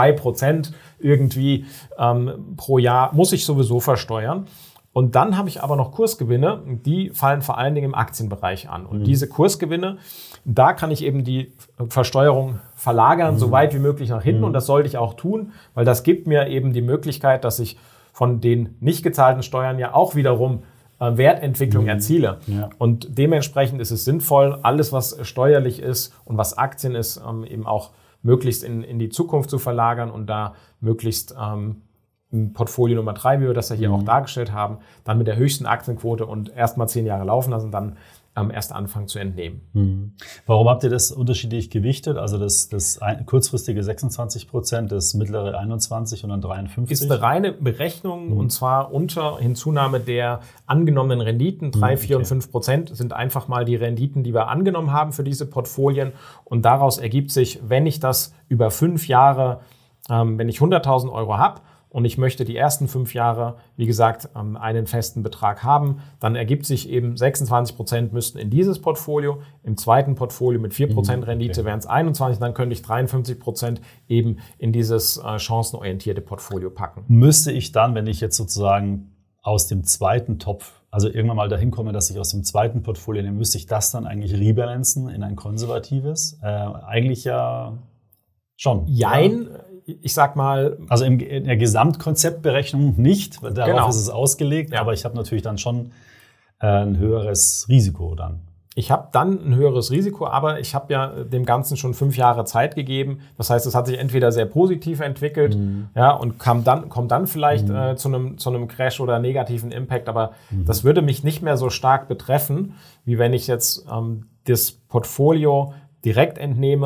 2% irgendwie pro Jahr muss ich sowieso versteuern. Und dann habe ich aber noch Kursgewinne, die fallen vor allen Dingen im Aktienbereich an. Und diese Kursgewinne, da kann ich eben die Versteuerung verlagern, so weit wie möglich nach hinten. Und das sollte ich auch tun, weil das gibt mir eben die Möglichkeit, dass ich von den nicht gezahlten Steuern ja auch wiederum Wertentwicklung erziele. Ja. Und dementsprechend ist es sinnvoll, alles, was steuerlich ist und was Aktien ist, eben auch möglichst in die Zukunft zu verlagern und da möglichst Portfolio Nummer 3, wie wir das ja hier auch dargestellt haben, dann mit der höchsten Aktienquote und erst mal 10 Jahre laufen lassen, dann erst anfangen zu entnehmen.
Warum habt ihr das unterschiedlich gewichtet? Also das kurzfristige 26%, das mittlere 21% und dann 53%?
Ist eine reine Berechnung und zwar unter Hinzunahme der angenommenen Renditen. 3, 4 und 5% sind einfach mal die Renditen, die wir angenommen haben für diese Portfolien. Und daraus ergibt sich, wenn ich das über 5 Jahre, wenn ich 100.000 Euro habe, und ich möchte die ersten 5 Jahre, wie gesagt, einen festen Betrag haben, dann ergibt sich eben 26% müssten in dieses Portfolio, im zweiten Portfolio mit 4% Rendite wären es 21%, dann könnte ich 53% eben in dieses chancenorientierte Portfolio packen.
Müsste ich dann, wenn ich jetzt sozusagen aus dem zweiten Topf, also irgendwann mal dahin komme, dass ich aus dem zweiten Portfolio nehme, müsste ich das dann eigentlich rebalancen in ein konservatives? Eigentlich ja schon.
Jein. Oder? Ich sag mal...
Also in der Gesamtkonzeptberechnung nicht, weil darauf ist es ausgelegt, aber ich habe natürlich dann schon ein höheres Risiko dann.
Ich habe dann ein höheres Risiko, aber ich habe ja dem Ganzen schon 5 Jahre Zeit gegeben. Das heißt, es hat sich entweder sehr positiv entwickelt und kommt dann vielleicht zu einem Crash oder negativen Impact, aber das würde mich nicht mehr so stark betreffen, wie wenn ich jetzt das Portfolio direkt entnehme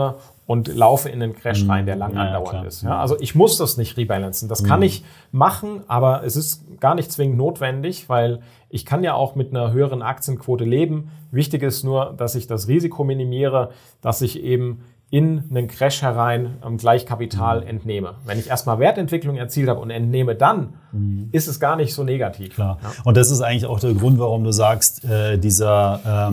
und laufe in einen Crash rein, der lang andauernd ist. Ja, also ich muss das nicht rebalancen. Das kann ich machen, aber es ist gar nicht zwingend notwendig, weil ich kann ja auch mit einer höheren Aktienquote leben. Wichtig ist nur, dass ich das Risiko minimiere, dass ich eben in einen Crash herein gleich Kapital entnehme. Wenn ich erstmal Wertentwicklung erzielt habe und entnehme dann, ist es gar nicht so negativ.
Klar. Ja. Und das ist eigentlich auch der Grund, warum du sagst, dieser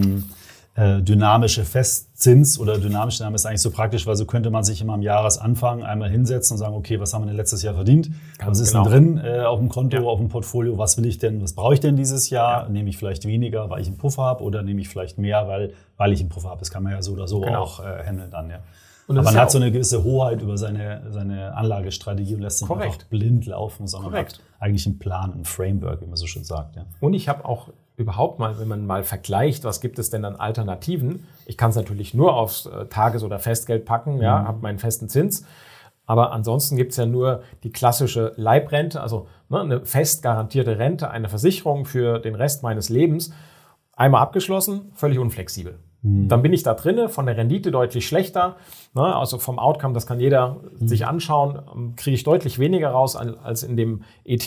dynamische Festzins oder dynamische Name ist eigentlich so praktisch, weil so könnte man sich immer am Jahresanfang einmal hinsetzen und sagen, okay, was haben wir denn letztes Jahr verdient? Was ist denn drin auf dem Konto, auf dem Portfolio? Was will ich denn, was brauche ich denn dieses Jahr? Nehme ich vielleicht weniger, weil ich einen Puffer habe, oder nehme ich vielleicht mehr, weil ich einen Puffer habe? Das kann man ja so oder so auch handeln dann, ja. Und aber man hat so eine gewisse Hoheit über seine Anlagestrategie und lässt sich nicht einfach blind laufen, sondern hat eigentlich einen Plan, ein Framework, wie man so schön sagt. Ja.
Und ich habe auch überhaupt mal, wenn man mal vergleicht, was gibt es denn an Alternativen? Ich kann es natürlich nur aufs Tages- oder Festgeld packen, habe meinen festen Zins. Aber ansonsten gibt es ja nur die klassische Leibrente, also eine fest garantierte Rente, eine Versicherung für den Rest meines Lebens. Einmal abgeschlossen, völlig unflexibel. Dann bin ich da drinne, von der Rendite deutlich schlechter. Also vom Outcome, das kann jeder sich anschauen, kriege ich deutlich weniger raus als in dem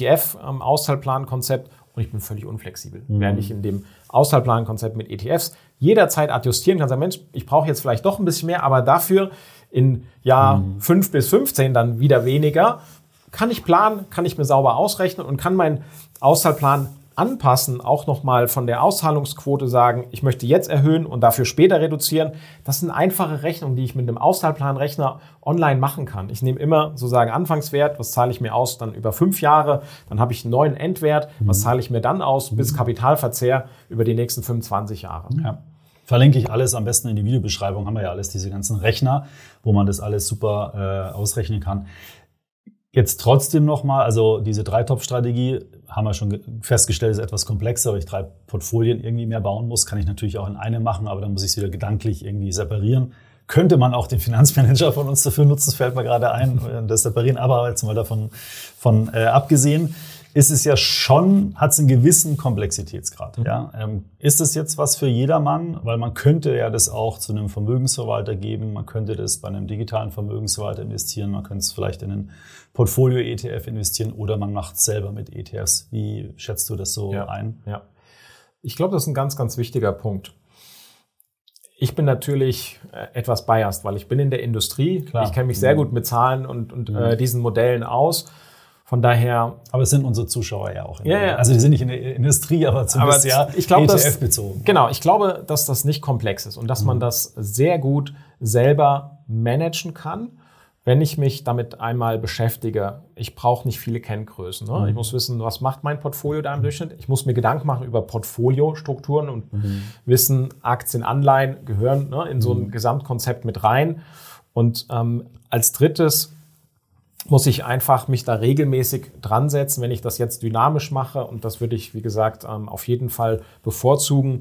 ETF-Auszahlplan-Konzept. Und ich bin völlich unflexibel. Während ich in dem Auszahlplan-Konzept mit ETFs jederzeit adjustieren kann, sagen, Mensch, ich brauche jetzt vielleicht doch ein bisschen mehr, aber dafür in Jahr 5 bis 15 dann wieder weniger, kann ich planen, kann ich mir sauber ausrechnen und kann meinen Auszahlplan anpassen, auch nochmal von der Auszahlungsquote sagen, ich möchte jetzt erhöhen und dafür später reduzieren. Das sind einfache Rechnungen, die ich mit einem Auszahlplanrechner online machen kann. Ich nehme immer sozusagen Anfangswert, was zahle ich mir aus, dann über 5 Jahre, dann habe ich einen neuen Endwert, was zahle ich mir dann aus, bis Kapitalverzehr über die nächsten 25 Jahre.
Ja. Verlinke ich alles am besten in die Videobeschreibung, haben wir ja alles, diese ganzen Rechner, wo man das alles super ausrechnen kann. Jetzt trotzdem nochmal, also diese Dreitopf-Strategie haben wir schon festgestellt, ist etwas komplexer, weil ich 3 Portfolien irgendwie mehr bauen muss. Kann ich natürlich auch in einem machen, aber dann muss ich es wieder gedanklich irgendwie separieren. Könnte man auch den Finanzmanager von uns dafür nutzen, das fällt mir gerade ein, das separieren, aber jetzt mal davon abgesehen, ist es ja schon, hat es einen gewissen Komplexitätsgrad. Ja? Ist es jetzt was für jedermann? Weil man könnte ja das auch zu einem Vermögensverwalter geben, man könnte das bei einem digitalen Vermögensverwalter investieren, man könnte es vielleicht in einen Portfolio-ETF investieren oder man macht es selber mit ETFs. Wie schätzt du das so ein?
Ja. Ich glaube, das ist ein ganz, ganz wichtiger Punkt. Ich bin natürlich etwas biased, weil ich bin in der Industrie. Klar. Ich kenne mich sehr gut mit Zahlen und diesen Modellen aus. Von daher.
Aber es sind unsere Zuschauer ja auch. Also die sind nicht in der Industrie, aber zumindest ETF-bezogen.
Genau, ich glaube, dass das nicht komplex ist und dass man das sehr gut selber managen kann, wenn ich mich damit einmal beschäftige. Ich brauche nicht viele Kenngrößen. Ne? Ich muss wissen, was macht mein Portfolio da im Durchschnitt. Ich muss mir Gedanken machen über Portfoliostrukturen und wissen, Aktien, Anleihen gehören in so ein Gesamtkonzept mit rein. Und als drittes muss ich einfach mich da regelmäßig dran setzen, wenn ich das jetzt dynamisch mache. Und das würde ich, wie gesagt, auf jeden Fall bevorzugen.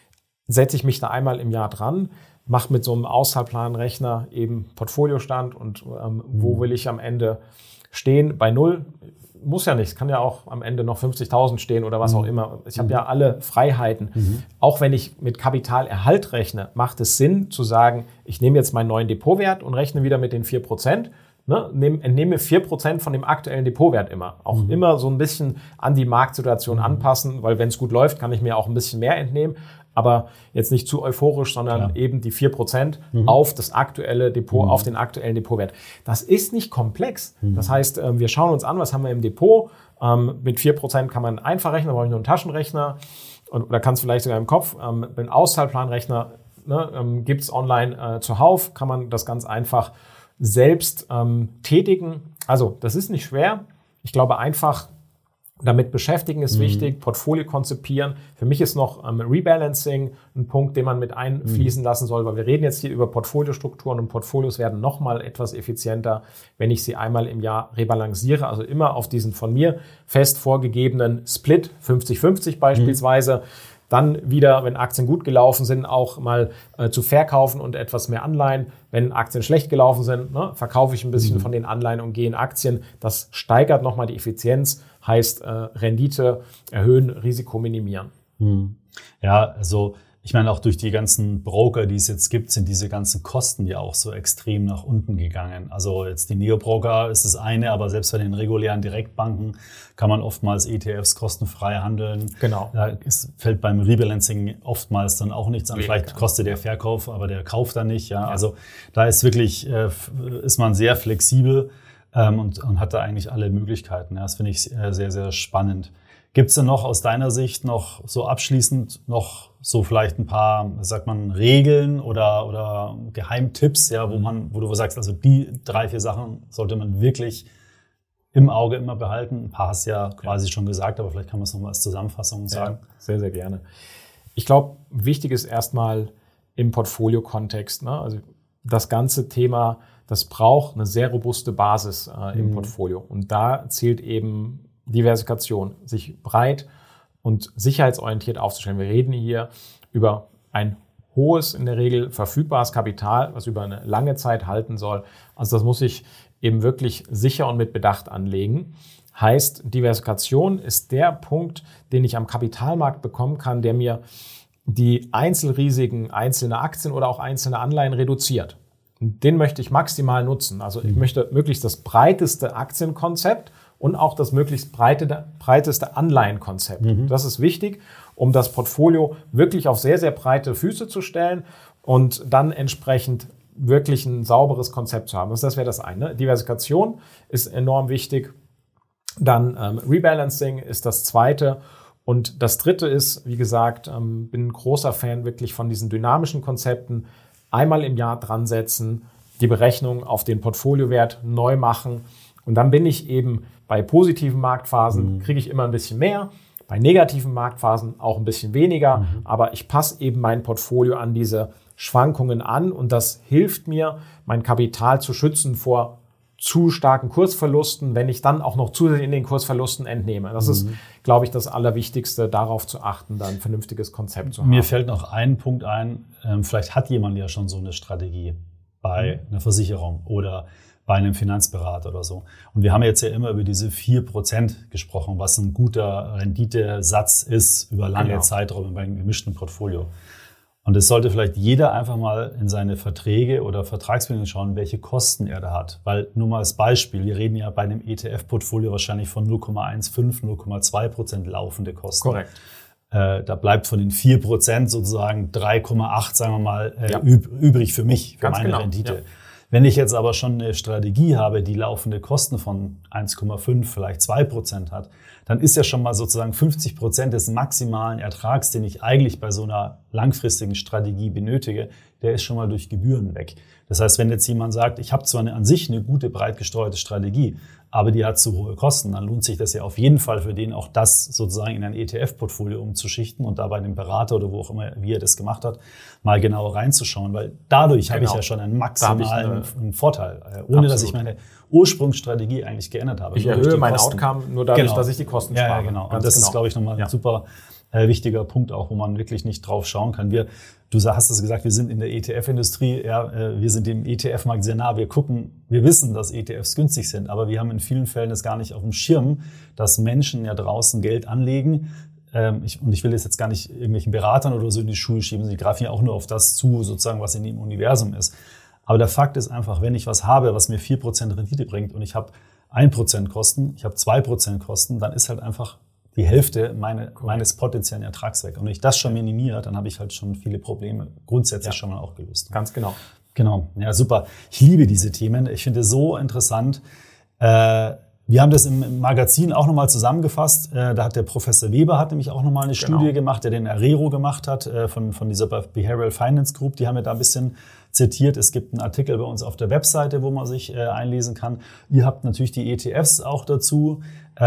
Setze ich mich da einmal im Jahr dran, mache mit so einem Auszahlplanrechner eben Portfoliostand und wo will ich am Ende stehen. Bei 0 muss ja nicht, kann ja auch am Ende noch 50.000 stehen oder was auch immer. Ich habe ja alle Freiheiten. Auch wenn ich mit Kapitalerhalt rechne, macht es Sinn zu sagen, ich nehme jetzt meinen neuen Depotwert und rechne wieder mit den 4%. Entnehme 4% von dem aktuellen Depotwert immer. Auch immer so ein bisschen an die Marktsituation anpassen, weil wenn es gut läuft, kann ich mir auch ein bisschen mehr entnehmen. Aber jetzt nicht zu euphorisch, sondern eben die 4% auf das aktuelle Depot, auf den aktuellen Depotwert. Das ist nicht komplex. Das heißt, wir schauen uns an, was haben wir im Depot. Mit 4% kann man einfach rechnen, da brauche ich nur einen Taschenrechner oder kann es vielleicht sogar im Kopf. Mit einem Auszahlplanrechner gibt es online zuhauf, kann man das ganz einfach selbst tätigen. Also das ist nicht schwer. Ich glaube einfach, damit beschäftigen ist wichtig, Portfolio konzipieren. Für mich ist noch Rebalancing ein Punkt, den man mit einfließen lassen soll, weil wir reden jetzt hier über Portfoliostrukturen und Portfolios werden nochmal etwas effizienter, wenn ich sie einmal im Jahr rebalanciere, also immer auf diesen von mir fest vorgegebenen Split, 50-50 beispielsweise, dann wieder, wenn Aktien gut gelaufen sind, auch mal zu verkaufen und etwas mehr Anleihen. Wenn Aktien schlecht gelaufen sind, verkaufe ich ein bisschen von den Anleihen und gehe in Aktien. Das steigert nochmal die Effizienz, heißt Rendite erhöhen, Risiko minimieren.
Ja, also ich meine, auch durch die ganzen Broker, die es jetzt gibt, sind diese ganzen Kosten ja auch so extrem nach unten gegangen. Also jetzt die Neobroker ist das eine, aber selbst bei den regulären Direktbanken kann man oftmals ETFs kostenfrei handeln.
Genau.
Da fällt beim Rebalancing oftmals dann auch nichts an. Vielleicht kostet der Verkauf, aber der Kauf dann nicht. Ja. Also da ist wirklich, ist man sehr flexibel und hat da eigentlich alle Möglichkeiten. Ja. Das finde ich sehr, sehr spannend. Gibt es denn noch aus deiner Sicht noch so abschließend noch so vielleicht ein paar, sagt man, Regeln oder Geheimtipps, ja, wo du sagst, also die 3, 4 Sachen sollte man wirklich im Auge immer behalten? Ein paar hast du ja quasi schon gesagt, aber vielleicht kann man es nochmal als Zusammenfassung sagen.
Ja, sehr, sehr gerne. Ich glaube, wichtig ist erstmal im Portfolio-Kontext, ne? Also das ganze Thema, das braucht eine sehr robuste Basis im Portfolio. Und da zählt eben Diversifikation, sich breit und sicherheitsorientiert aufzustellen. Wir reden hier über ein hohes, in der Regel verfügbares Kapital, was über eine lange Zeit halten soll. Also das muss ich eben wirklich sicher und mit Bedacht anlegen. Heißt, Diversifikation ist der Punkt, den ich am Kapitalmarkt bekommen kann, der mir die Einzelrisiken einzelner Aktien oder auch einzelner Anleihen reduziert. Den möchte ich maximal nutzen. Also ich möchte möglichst das breiteste Aktienkonzept und auch das möglichst breiteste Anleihenkonzept. Das ist wichtig, um das Portfolio wirklich auf sehr, sehr breite Füße zu stellen und dann entsprechend wirklich ein sauberes Konzept zu haben. Das wäre das eine. Diversifikation ist enorm wichtig. Dann Rebalancing ist das zweite. Und das dritte ist, wie gesagt, bin ein großer Fan wirklich von diesen dynamischen Konzepten. Einmal im Jahr dran setzen, die Berechnung auf den Portfoliowert neu machen. Und dann bin ich eben bei positiven Marktphasen, kriege ich immer ein bisschen mehr. Bei negativen Marktphasen auch ein bisschen weniger. Aber ich passe eben mein Portfolio an diese Schwankungen an. Und das hilft mir, mein Kapital zu schützen vor zu starken Kursverlusten, wenn ich dann auch noch zusätzlich in den Kursverlusten entnehme. Das ist, glaube ich, das Allerwichtigste, darauf zu achten, dann ein vernünftiges Konzept zu haben.
Mir fällt noch ein Punkt ein, vielleicht hat jemand ja schon so eine Strategie bei einer Versicherung oder bei einem Finanzberater oder so. Und wir haben jetzt ja immer über diese 4% gesprochen, was ein guter Renditesatz ist über lange Zeiträume bei einem gemischten Portfolio. Und es sollte vielleicht jeder einfach mal in seine Verträge oder Vertragsbedingungen schauen, welche Kosten er da hat. Weil nur mal als Beispiel, wir reden ja bei einem ETF-Portfolio wahrscheinlich von 0,15, 0,2% laufende Kosten.
Korrekt.
Da bleibt von den 4% sozusagen 3,8, sagen wir mal, übrig für mich, für meine Rendite. Ja. Wenn ich jetzt aber schon eine Strategie habe, die laufende Kosten von 1,5, vielleicht 2% hat, dann ist ja schon mal sozusagen 50% des maximalen Ertrags, den ich eigentlich bei so einer langfristigen Strategie benötige, der ist schon mal durch Gebühren weg. Das heißt, wenn jetzt jemand sagt, ich habe zwar an sich eine gute, breit gestreute Strategie, aber die hat zu hohe Kosten, dann lohnt sich das ja auf jeden Fall für den auch das sozusagen in ein ETF-Portfolio umzuschichten und da bei dem Berater oder wo auch immer, wie er das gemacht hat, mal genauer reinzuschauen, weil dadurch habe ich ja schon einen maximalen Vorteil, ohne dass ich meine Ursprungsstrategie eigentlich geändert habe.
Ich erhöhe mein Outcome nur dadurch, dass ich die Kosten spare.
Ja, genau. Und das ist, glaube ich, nochmal ein super wichtiger Punkt auch, wo man wirklich nicht drauf schauen kann. Du hast es gesagt, wir sind in der ETF-Industrie, wir sind dem ETF-Markt sehr nah. Wir wissen, dass ETFs günstig sind, aber wir haben in vielen Fällen es gar nicht auf dem Schirm, dass Menschen ja draußen Geld anlegen. Ich will das jetzt gar nicht irgendwelchen Beratern oder so in die Schuhe schieben, sie greifen ja auch nur auf das zu, sozusagen, was in dem Universum ist. Aber der Fakt ist einfach, wenn ich was habe, was mir 4% Rendite bringt und ich habe 1% Kosten, ich habe 2% Kosten, dann ist halt einfach die Hälfte meines potenziellen Ertrags weg. Und wenn ich das schon minimiere, dann habe ich halt schon viele Probleme grundsätzlich schon mal auch gelöst.
Ganz genau.
Genau, ja super. Ich liebe diese Themen. Ich finde es so interessant. Wir haben das im Magazin auch nochmal zusammengefasst. Da hat der Professor Weber nämlich auch nochmal eine Studie gemacht, der den Arero gemacht hat von dieser Behavioral Finance Group. Die haben wir da ein bisschen zitiert. Es gibt einen Artikel bei uns auf der Webseite, wo man sich einlesen kann. Ihr habt natürlich die ETFs auch dazu.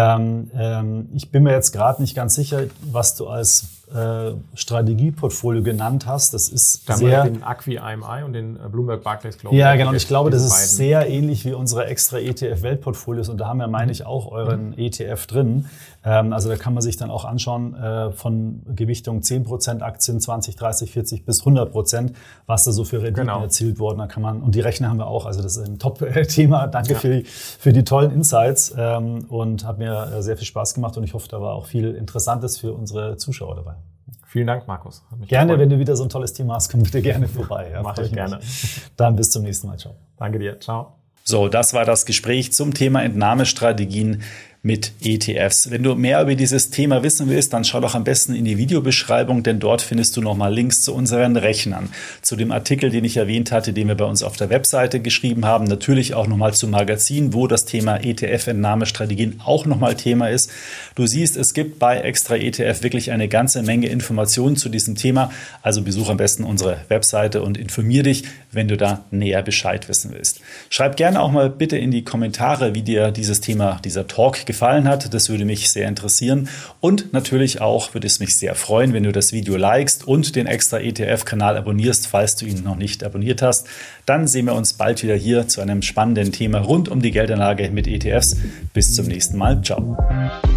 Ich bin mir jetzt gerade nicht ganz sicher, was du als Strategieportfolio genannt hast. Das ist
da
sehr...
den Acqui IMI und den Bloomberg Barclays Global.
Ja, genau. Und ich glaube, das ist sehr ähnlich wie unsere extra ETF-Weltportfolios. Und da haben wir, meine ich, auch euren ETF drin. Also da kann man sich dann auch anschauen, von Gewichtung 10% Aktien, 20, 30, 40 bis 100%, was da so für Renditen erzielt wurden. Da kann man, und die Rechner haben wir auch. Also das ist ein Top-Thema. Danke für die tollen Insights. Und hat mir sehr viel Spaß gemacht. Und ich hoffe, da war auch viel Interessantes für unsere Zuschauer dabei.
Vielen Dank, Markus. Hat mich
gerne,
gefreut.
wenn du wieder so ein tolles Thema hast, komm bitte gerne vorbei. Ja,
Mach ich gerne.
Dann bis zum nächsten Mal. Ciao.
Danke dir. Ciao.
So, das war das Gespräch zum Thema Entnahmestrategien mit ETFs. Wenn du mehr über dieses Thema wissen willst, dann schau doch am besten in die Videobeschreibung, denn dort findest du nochmal Links zu unseren Rechnern, zu dem Artikel, den ich erwähnt hatte, den wir bei uns auf der Webseite geschrieben haben, natürlich auch nochmal zum Magazin, wo das Thema ETF-Entnahmestrategien auch nochmal Thema ist. Du siehst, es gibt bei Extra ETF wirklich eine ganze Menge Informationen zu diesem Thema, also besuch am besten unsere Webseite und informier dich, wenn du da näher Bescheid wissen willst. Schreib gerne auch mal bitte in die Kommentare, wie dir dieses Thema, dieser Talk gefallen hat. Das würde mich sehr interessieren. Und natürlich auch würde es mich sehr freuen, wenn du das Video likest und den Extra ETF-Kanal abonnierst, falls du ihn noch nicht abonniert hast. Dann sehen wir uns bald wieder hier zu einem spannenden Thema rund um die Geldanlage mit ETFs. Bis zum nächsten Mal. Ciao.